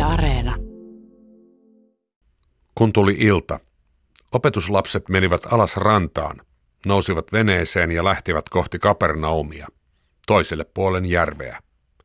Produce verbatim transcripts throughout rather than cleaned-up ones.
Areena. Kun tuli ilta, opetuslapset menivät alas rantaan, nousivat veneeseen ja lähtivät kohti Kapernaumia, toiselle puolen järveä.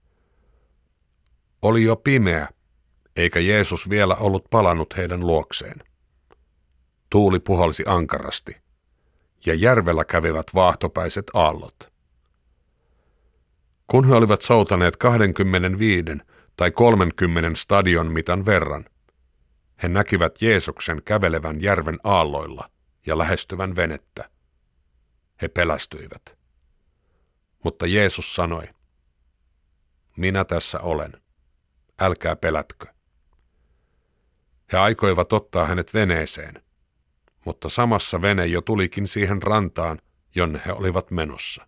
Oli jo pimeä, eikä Jeesus vielä ollut palannut heidän luokseen. Tuuli puhalsi ankarasti, ja järvellä kävivät vaahtopäiset aallot. Kun he olivat soutaneet kaksikymmentäviisi tai kolmekymmentä stadion mitan verran, he näkivät Jeesuksen kävelevän järven aalloilla ja lähestyvän venettä. He pelästyivät. Mutta Jeesus sanoi, minä tässä olen, älkää pelätkö. He aikoivat ottaa hänet veneeseen, mutta samassa vene jo tulikin siihen rantaan, jonne he olivat menossa.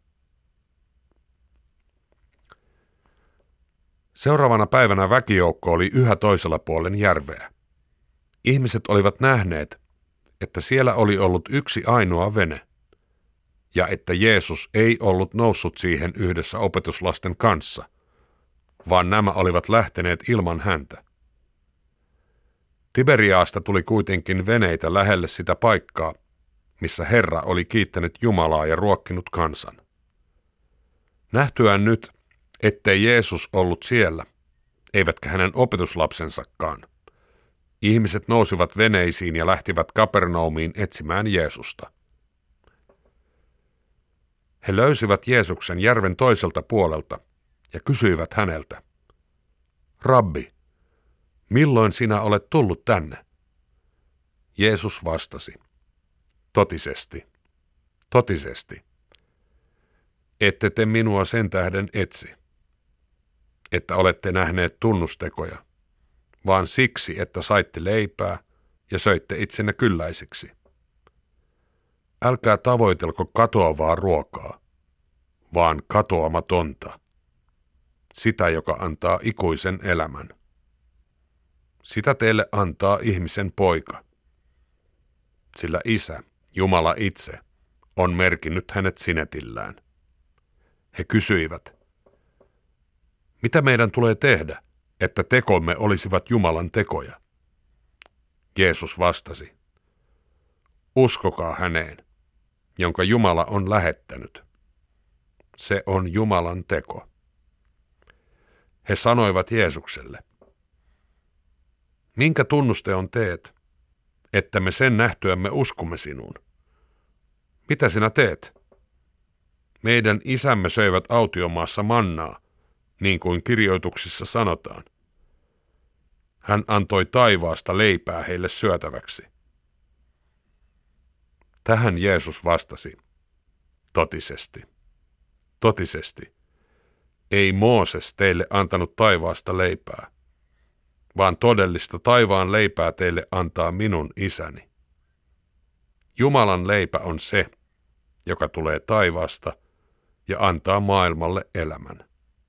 Seuraavana päivänä väkijoukko oli yhä toisella puolen järveä. Ihmiset olivat nähneet, että siellä oli ollut yksi ainoa vene, ja että Jeesus ei ollut noussut siihen yhdessä opetuslasten kanssa, vaan nämä olivat lähteneet ilman häntä. Tiberiaasta tuli kuitenkin veneitä lähelle sitä paikkaa, missä Herra oli kiittänyt Jumalaa ja ruokkinut kansan. Nähtyään nyt, ettei Jeesus ollut siellä, eivätkä hänen opetuslapsensakaan, ihmiset nousivat veneisiin ja lähtivät Kapernaumiin etsimään Jeesusta. He löysivät Jeesuksen järven toiselta puolelta ja kysyivät häneltä, Rabbi, milloin sinä olet tullut tänne? Jeesus vastasi, totisesti, totisesti, ette te minua sen tähden etsi, että olette nähneet tunnustekoja, vaan siksi, että saitte leipää ja söitte itsenne kylläisiksi. Älkää tavoitelko katoavaa ruokaa, vaan katoamatonta, sitä, joka antaa ikuisen elämän. Sitä teille antaa ihmisen poika, sillä Isä, Jumala itse, on merkinnyt hänet sinetillään. He kysyivät, mitä meidän tulee tehdä, että tekomme olisivat Jumalan tekoja? Jeesus vastasi, uskokaa häneen, jonka Jumala on lähettänyt. Se on Jumalan teko. He sanoivat Jeesukselle, minkä tunnusteon teet, että me sen nähtyämme uskomme sinuun? Mitä sinä teet? Meidän isämme söivät autiomaassa mannaa, niin kuin kirjoituksissa sanotaan. Hän antoi taivaasta leipää heille syötäväksi. Tähän Jeesus vastasi, totisesti, totisesti, ei Mooses teille antanut taivaasta leipää, vaan todellista taivaan leipää teille antaa minun isäni. Jumalan leipä on se, joka tulee taivaasta ja antaa maailmalle elämän.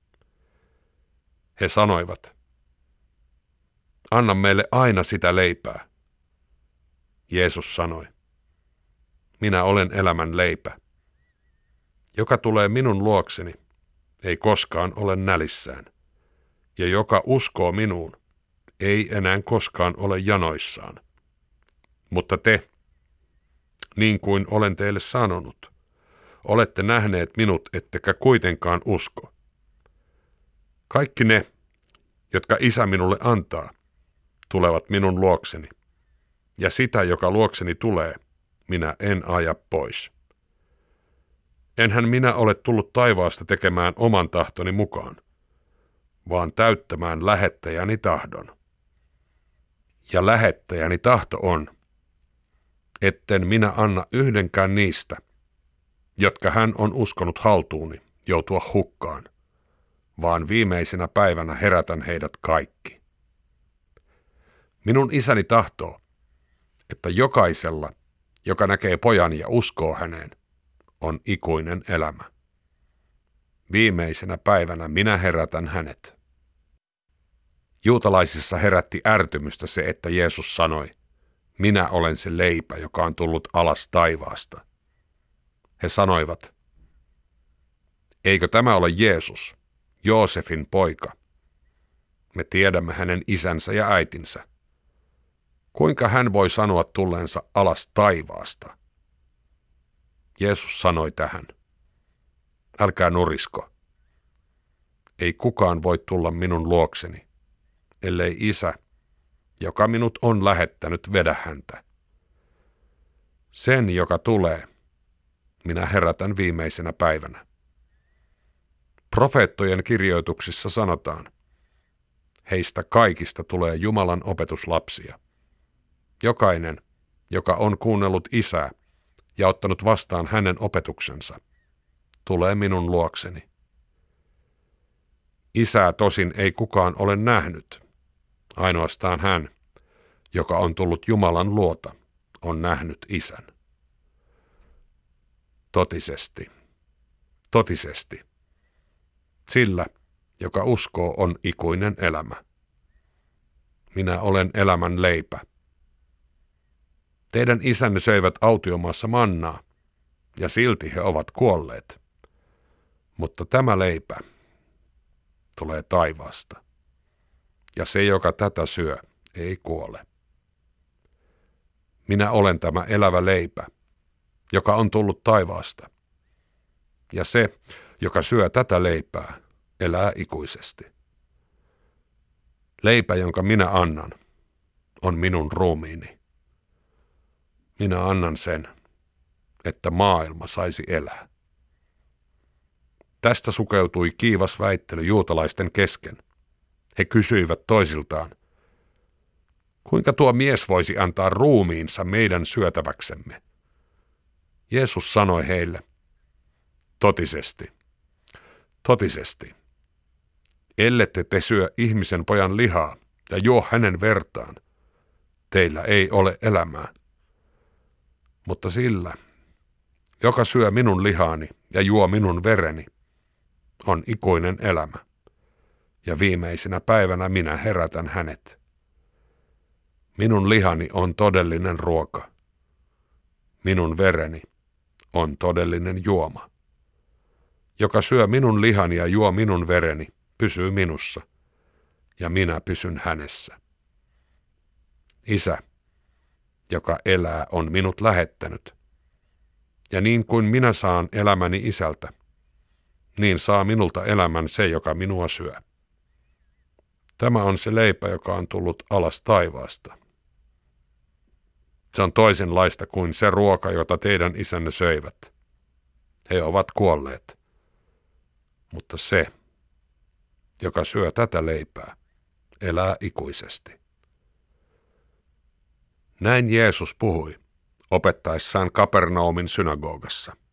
He sanoivat, anna meille aina sitä leipää. Jeesus sanoi, minä olen elämän leipä. Joka tulee minun luokseni, ei koskaan ole nälissään, ja joka uskoo minuun, ei enää koskaan ole janoissaan. Mutta te, niin kuin olen teille sanonut, olette nähneet minut, ettekä kuitenkaan usko. Kaikki ne, jotka Isä minulle antaa, tulevat minun luokseni, ja sitä, joka luokseni tulee, minä en aja pois. Enhän minä ole tullut taivaasta tekemään oman tahtoni mukaan, vaan täyttämään lähettäjäni tahdon. Ja lähettäjäni tahto on, etten minä anna yhdenkään niistä, jotka hän on uskonut haltuuni, joutua hukkaan, vaan viimeisenä päivänä herätän heidät kaikki. Minun isäni tahtoo, että jokaisella, joka näkee pojan ja uskoo häneen, on ikuinen elämä. Viimeisenä päivänä minä herätän hänet. Juutalaisissa herätti ärtymystä se, että Jeesus sanoi, minä olen se leipä, joka on tullut alas taivaasta. He sanoivat, eikö tämä ole Jeesus, Joosefin poika? Me tiedämme hänen isänsä ja äitinsä. Kuinka hän voi sanoa tulleensa alas taivaasta? Jeesus sanoi tähän: älkää nurisko. Ei kukaan voi tulla minun luokseni, ellei Isä, joka minut on lähettänyt, vedä häntä. Sen, joka tulee, minä herätän viimeisenä päivänä. Profeettojen kirjoituksissa sanotaan: heistä kaikista tulee Jumalan opetuslapsia. Jokainen, joka on kuunnellut Isää ja ottanut vastaan hänen opetuksensa, tulee minun luokseni. Isää tosin ei kukaan ole nähnyt, ainoastaan hän, joka on tullut Jumalan luota, on nähnyt Isän. Totisesti, totisesti, sillä, joka uskoo, on ikuinen elämä. Minä olen elämän leipä. Teidän isänne söivät autiomaassa mannaa, ja silti he ovat kuolleet. Mutta tämä leipä tulee taivaasta, ja se, joka tätä syö, ei kuole. Minä olen tämä elävä leipä, joka on tullut taivaasta, ja se, joka syö tätä leipää, elää ikuisesti. Leipä, jonka minä annan, on minun ruumiini. Minä annan sen, että maailma saisi elää. Tästä sukeutui kiivas väittely juutalaisten kesken. He kysyivät toisiltaan: kuinka tuo mies voisi antaa ruumiinsa meidän syötäväksemme? Jeesus sanoi heille: totisesti, totisesti, ellette te syö ihmisen pojan lihaa ja juo hänen vertaan, teillä ei ole elämää. Mutta sillä, joka syö minun lihaani ja juo minun vereni, on ikuinen elämä, ja viimeisenä päivänä minä herätän hänet. Minun lihani on todellinen ruoka. Minun vereni on todellinen juoma. Joka syö minun lihani ja juo minun vereni, pysyy minussa, ja minä pysyn hänessä. Isä, joka elää, on minut lähettänyt, ja niin kuin minä saan elämäni Isältä, niin saa minulta elämän se, joka minua syö. Tämä on se leipä, joka on tullut alas taivaasta. Se on toisenlaista kuin se ruoka, jota teidän isänne söivät. He ovat kuolleet. Mutta se, joka syö tätä leipää, elää ikuisesti. Näin Jeesus puhui, opettaessaan Kapernaumin synagogassa.